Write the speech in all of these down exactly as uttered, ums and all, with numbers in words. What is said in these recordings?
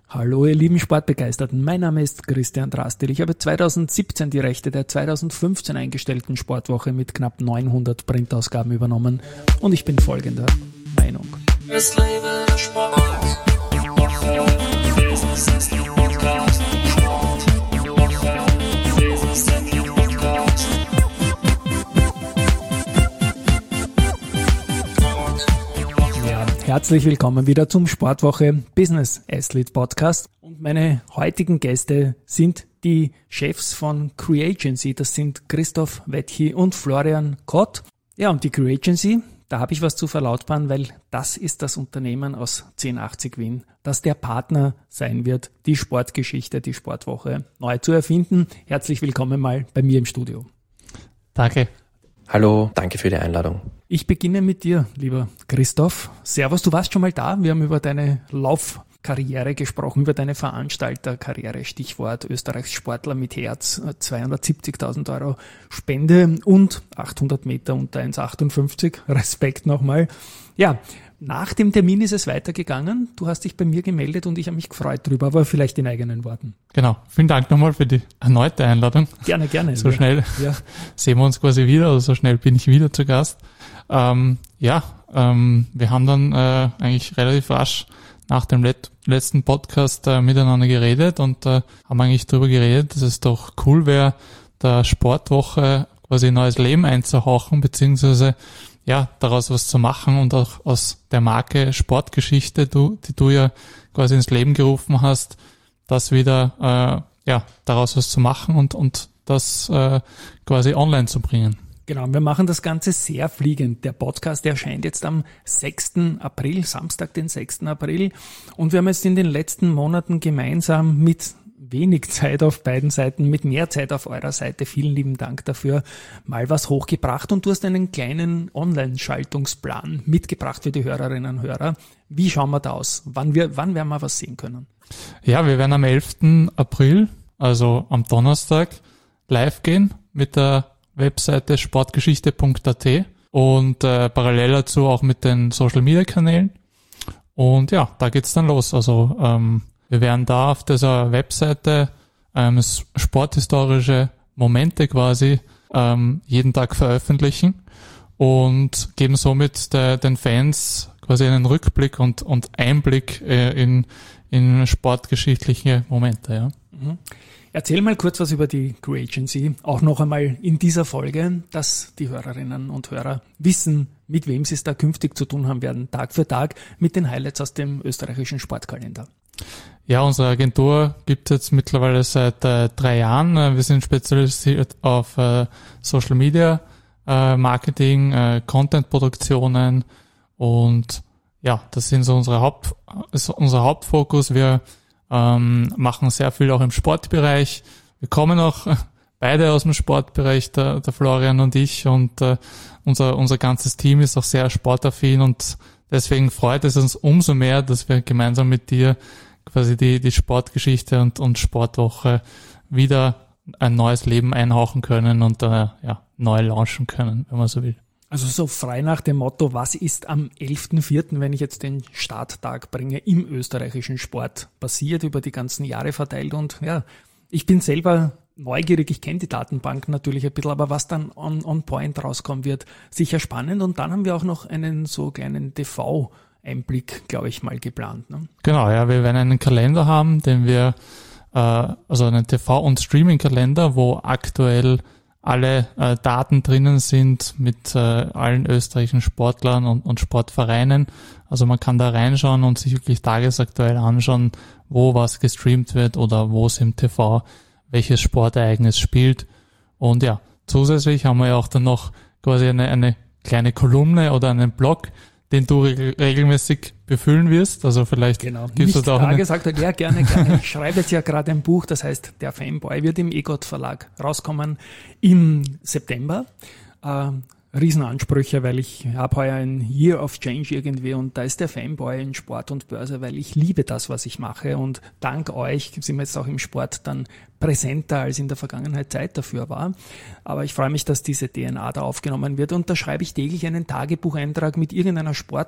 Hallo ihr lieben Sportbegeisterten, mein Name ist Christian Drastil. Ich habe zweitausendsiebzehn die Rechte der zweitausendfünfzehn eingestellten Sportwoche mit knapp neunhundert Printausgaben übernommen und ich bin folgender Meinung. Es lebe der Sport. Business ist der Podcast. Sport. Business ist der Podcast. Ja, herzlich willkommen wieder zum Sportwoche Business Athlete Podcast. Und meine heutigen Gäste sind die Chefs von Creagency. Das sind Christoph Wetchi und Florian Kott. Ja, und die Creagency, da habe ich was zu verlautbaren, weil das ist das Unternehmen aus zehn achtzig Wien, das der Partner sein wird, die Sportgeschichte, die Sportwoche neu zu erfinden. Herzlich willkommen mal bei mir im Studio. Danke. Hallo, danke für die Einladung. Ich beginne mit dir, lieber Christoph. Servus, du warst schon mal da. Wir haben über deine Laufkarriere gesprochen, über deine Veranstalterkarriere, Stichwort Österreichs Sportler mit Herz, zweihundertsiebzigtausend Euro Spende und achthundert Meter unter eins achtundfünfzig. Respekt nochmal. Ja, nach dem Termin ist es weitergegangen. Du hast dich bei mir gemeldet und ich habe mich gefreut drüber, aber vielleicht in eigenen Worten. Genau. Vielen Dank nochmal für die erneute Einladung. Gerne, gerne. So schnell ja. Sehen wir uns quasi wieder, oder so schnell bin ich wieder zu Gast. Ähm, ja, ähm, wir haben dann äh, eigentlich relativ rasch nach dem let- letzten Podcast äh, miteinander geredet und äh, haben eigentlich darüber geredet, dass es doch cool wäre, der Sportwoche quasi ein neues Leben einzuhauchen, beziehungsweise ja, daraus was zu machen und auch aus der Marke Sportgeschichte, du, die du ja quasi ins Leben gerufen hast, das wieder, äh, ja, daraus was zu machen und, und das äh, quasi online zu bringen. Genau, wir machen das Ganze sehr fliegend. Der Podcast erscheint jetzt am sechsten April, Samstag, den sechsten April. Und wir haben jetzt in den letzten Monaten gemeinsam mit wenig Zeit auf beiden Seiten, mit mehr Zeit auf eurer Seite, vielen lieben Dank dafür, mal was hochgebracht. Und du hast einen kleinen Online-Schaltungsplan mitgebracht für die Hörerinnen und Hörer. Wie schauen wir da aus? Wann, wir, wann werden wir was sehen können? Ja, wir werden am elften April, also am Donnerstag, live gehen mit der Webseite sportgeschichte punkt a t und äh, parallel dazu auch mit den Social-Media-Kanälen. Und ja, da geht's dann los. Also ähm, wir werden da auf dieser Webseite ähm, sporthistorische Momente quasi ähm, jeden Tag veröffentlichen und geben somit de, den Fans quasi einen Rückblick und, und Einblick äh, in, in sportgeschichtliche Momente. Ja. Mhm. Erzähl mal kurz was über die Creagency, auch noch einmal in dieser Folge, dass die Hörerinnen und Hörer wissen, mit wem sie es da künftig zu tun haben werden, Tag für Tag, mit den Highlights aus dem österreichischen Sportkalender. Ja, unsere Agentur gibt es jetzt mittlerweile seit äh, drei Jahren. Wir sind spezialisiert auf äh, Social Media, äh, Marketing, äh, Content-Produktionen und ja, das sind so unsere Haupt, ist unser Hauptfokus. Wir ähm, machen sehr viel auch im Sportbereich. Wir kommen auch beide aus dem Sportbereich, der, der Florian und ich, und äh, unser unser ganzes Team ist auch sehr sportaffin und deswegen freut es uns umso mehr, dass wir gemeinsam mit dir quasi die, die Sportgeschichte und, und Sportwoche wieder ein neues Leben einhauchen können und äh, ja, neu launchen können, wenn man so will. Also so frei nach dem Motto, was ist am elften vierten, wenn ich jetzt den Starttag bringe, im österreichischen Sport passiert, über die ganzen Jahre verteilt. Und ja, ich bin selber neugierig, ich kenne die Datenbank natürlich ein bisschen, aber was dann on, on point rauskommen wird, sicher spannend. Und dann haben wir auch noch einen so kleinen T V-Einblick, glaube ich, mal geplant. Ne? Genau, ja, wir werden einen Kalender haben, den wir, äh, also einen T V- und Streaming-Kalender, wo aktuell alle äh, Daten drinnen sind mit äh, allen österreichischen Sportlern und, und Sportvereinen. Also man kann da reinschauen und sich wirklich tagesaktuell anschauen, wo was gestreamt wird oder wo es im T V welches Sportereignis spielt. Und ja, zusätzlich haben wir ja auch dann noch quasi eine, eine kleine Kolumne oder einen Blog, den du re- regelmäßig befüllen wirst. Also vielleicht genau. gibst du da auch eine... gesagt hat, ja, gerne, gerne. Ich schreibe jetzt ja gerade ein Buch, das heißt, der Fanboy wird im E-Gott Verlag rauskommen im September. Äh, Riesenansprüche, weil ich habe heuer ein Year of Change irgendwie und da ist der Fanboy in Sport und Börse, weil ich liebe das, was ich mache und dank euch sind wir jetzt auch im Sport dann präsenter, als in der Vergangenheit Zeit dafür war. Aber ich freue mich, dass diese D N A da aufgenommen wird und da schreibe ich täglich einen Tagebucheintrag mit irgendeiner Sport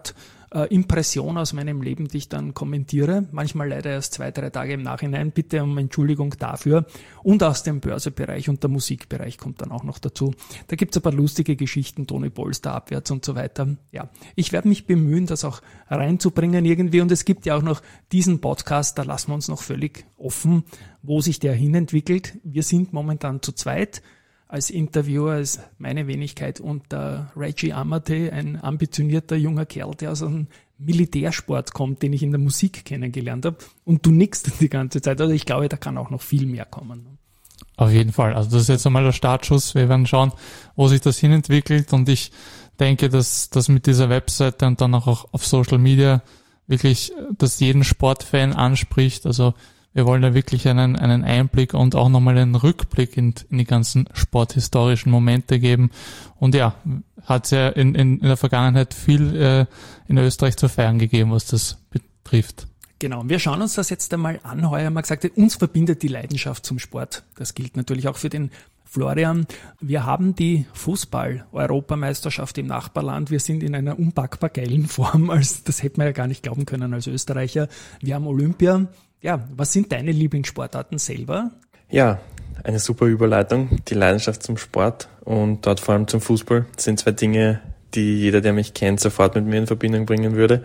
äh, Impression aus meinem Leben, die ich dann kommentiere. Manchmal leider erst zwei, drei Tage im Nachhinein. Bitte um Entschuldigung dafür. Und aus dem Börsebereich und der Musikbereich kommt dann auch noch dazu. Da gibt's ein paar lustige Geschichten, Toni Polster abwärts und so weiter. Ja, ich werde mich bemühen, das auch reinzubringen irgendwie. Und es gibt ja auch noch diesen Podcast, da lassen wir uns noch völlig offen, wo sich der hinentwickelt. Wir sind momentan zu zweit. Als Interviewer ist meine Wenigkeit und der Reggie Amate, ein ambitionierter junger Kerl, der aus einem Militärsport kommt, den ich in der Musik kennengelernt habe. Und du nickst die ganze Zeit. Also ich glaube, da kann auch noch viel mehr kommen. Auf jeden Fall. Also das ist jetzt einmal der Startschuss. Wir werden schauen, wo sich das hinentwickelt. Und ich denke, dass das mit dieser Webseite und dann auch auf Social Media wirklich das jeden Sportfan anspricht. Also wir wollen da wirklich einen, einen Einblick und auch nochmal einen Rückblick in, in die ganzen sporthistorischen Momente geben. Und ja, hat es ja in, in, in der Vergangenheit viel äh, in Österreich zu feiern gegeben, was das betrifft. Genau, wir schauen uns das jetzt einmal an. Heuer haben wir gesagt, uns verbindet die Leidenschaft zum Sport. Das gilt natürlich auch für den Florian. Wir haben die Fußball-Europameisterschaft im Nachbarland. Wir sind in einer unpackbar geilen Form, als das hätte man ja gar nicht glauben können als Österreicher. Wir haben Olympia. Ja, was sind deine Lieblingssportarten selber? Ja, eine super Überleitung. Die Leidenschaft zum Sport und dort vor allem zum Fußball sind zwei Dinge, die jeder, der mich kennt, sofort mit mir in Verbindung bringen würde.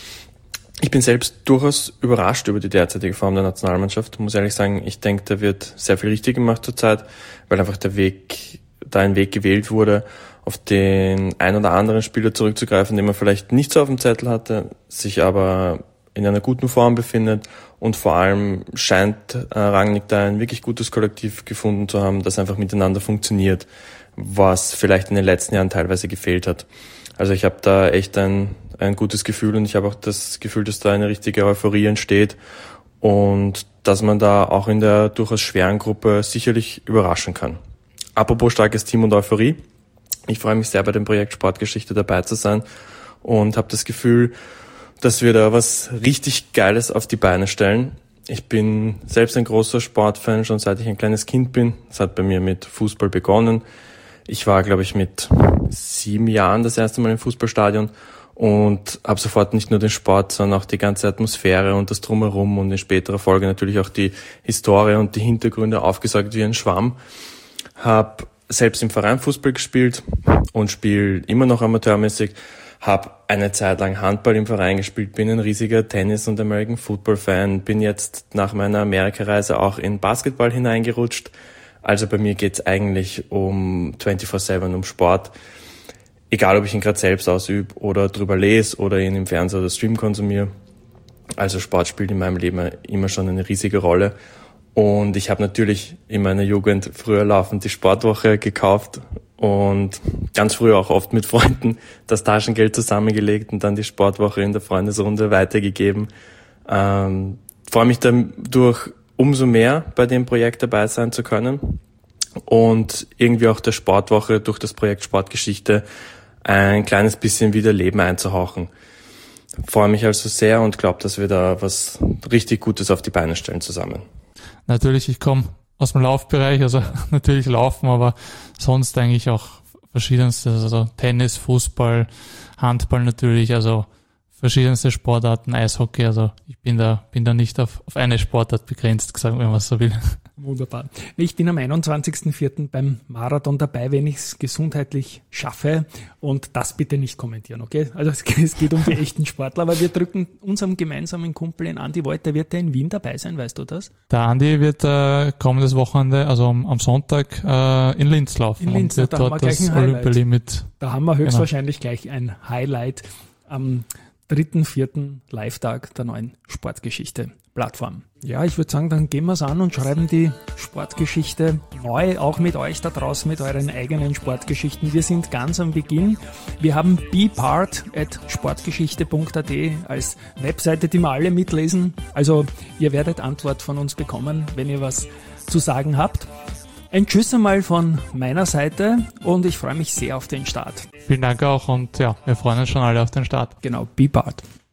Ich bin selbst durchaus überrascht über die derzeitige Form der Nationalmannschaft. Ich muss ehrlich sagen, ich denke, da wird sehr viel richtig gemacht zurzeit, weil einfach der Weg, da ein Weg gewählt wurde, auf den ein oder anderen Spieler zurückzugreifen, den man vielleicht nicht so auf dem Zettel hatte, sich aber in einer guten Form befindet und vor allem scheint äh, Rangnick da ein wirklich gutes Kollektiv gefunden zu haben, das einfach miteinander funktioniert, was vielleicht in den letzten Jahren teilweise gefehlt hat. Also ich habe da echt ein, ein gutes Gefühl und ich habe auch das Gefühl, dass da eine richtige Euphorie entsteht und dass man da auch in der durchaus schweren Gruppe sicherlich überraschen kann. Apropos starkes Team und Euphorie, ich freue mich sehr bei dem Projekt Sportgeschichte dabei zu sein und habe das Gefühl, dass wir da was richtig Geiles auf die Beine stellen. Ich bin selbst ein großer Sportfan, schon seit ich ein kleines Kind bin. Es hat bei mir mit Fußball begonnen. Ich war, glaube ich, mit sieben Jahren das erste Mal im Fußballstadion und habe sofort nicht nur den Sport, sondern auch die ganze Atmosphäre und das Drumherum und in späterer Folge natürlich auch die Historie und die Hintergründe aufgesaugt wie ein Schwamm. Habe selbst im Verein Fußball gespielt und spiele immer noch amateurmäßig. Habe eine Zeit lang Handball im Verein gespielt, bin ein riesiger Tennis- und American Football-Fan, bin jetzt nach meiner Amerikareise auch in Basketball hineingerutscht. Also bei mir geht's eigentlich um vierundzwanzig sieben, um Sport. Egal, ob ich ihn gerade selbst ausübe oder drüber lese oder ihn im Fernsehen oder Stream konsumiere. Also Sport spielt in meinem Leben immer schon eine riesige Rolle. Und ich habe natürlich in meiner Jugend früher laufend die Sportwoche gekauft und ganz früh auch oft mit Freunden das Taschengeld zusammengelegt und dann die Sportwoche in der Freundesrunde weitergegeben. Ähm, freue mich dadurch umso mehr bei dem Projekt dabei sein zu können und irgendwie auch der Sportwoche durch das Projekt Sportgeschichte ein kleines bisschen wieder Leben einzuhauchen. Freue mich also sehr und glaube, dass wir da was richtig Gutes auf die Beine stellen zusammen. Natürlich, ich komme aus dem Laufbereich, also natürlich laufen, aber sonst eigentlich auch verschiedenste, also Tennis, Fußball, Handball natürlich, also verschiedenste Sportarten, Eishockey, also ich bin da bin da nicht auf, auf eine Sportart begrenzt, sagen wir, was so will. Wunderbar. Ich bin am einundzwanzigsten vierten beim Marathon dabei, wenn ich es gesundheitlich schaffe und das bitte nicht kommentieren, okay? Also es, es geht um die echten Sportler, aber wir drücken unserem gemeinsamen Kumpel in Andi Wolter, wird der in Wien dabei sein, weißt du das? Der Andi wird äh, kommendes Wochenende, also am, am Sonntag äh, in Linz laufen. In Linz, und wird da dort haben wir gleich das ein Highlight. Olympia-Limit. Da haben wir höchstwahrscheinlich genau. gleich ein Highlight am dritten, vierten Live-Tag der neuen Sportgeschichte-Plattform. Ja, ich würde sagen, dann gehen wir es an und schreiben die Sportgeschichte neu, auch mit euch da draußen, mit euren eigenen Sportgeschichten. Wir sind ganz am Beginn. Wir haben bepart at sportgeschichte punkt at als Webseite, die wir alle mitlesen. Also ihr werdet Antwort von uns bekommen, wenn ihr was zu sagen habt. Ein Tschüss einmal von meiner Seite und ich freue mich sehr auf den Start. Vielen Dank auch und ja, wir freuen uns schon alle auf den Start. Genau, bepart.